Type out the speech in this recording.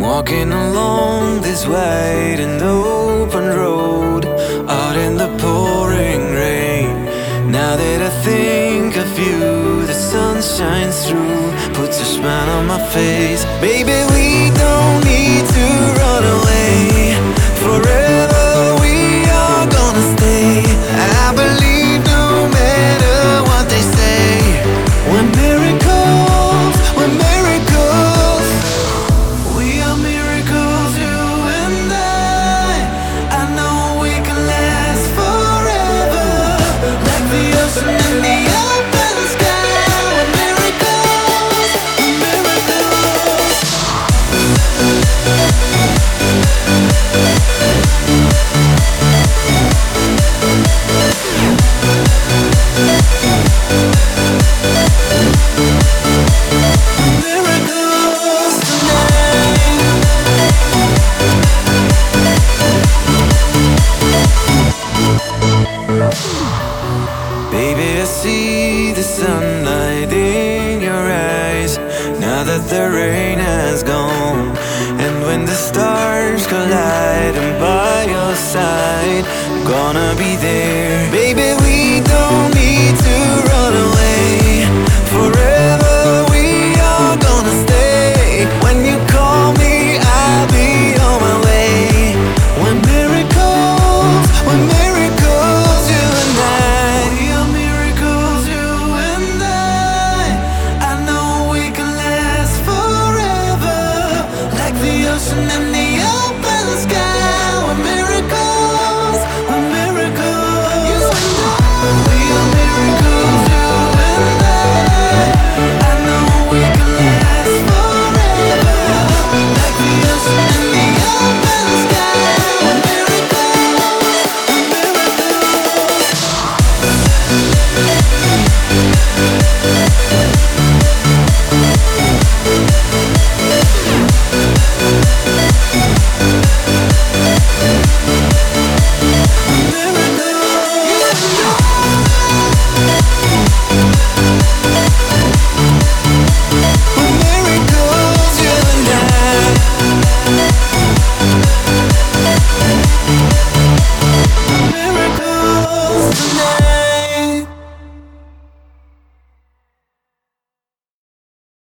Walking along this wide and open road, out in the pouring rain. Now that I think of you, the sun shines through, puts a smile on my face. Baby, we don't need to run away. Forever we are gonna stay. I believe no matter what they say. We're miracles, we're miracles. We are miracles, you and I know we can last forever, like the ocean and the open sky. We're miracles, we're miracles. Miracles tonight. Baby, I see the sunlight in your eyes, now that the rain has gone. And when the stars collide, I'm by your side, I'm gonna be there. Baby, we don't need to run away. Forever we are gonna stay. When you call me, I'll be on my way. We're miracles, we're miracles, you and I. We are miracles, you and I know we can last forever, like the ocean and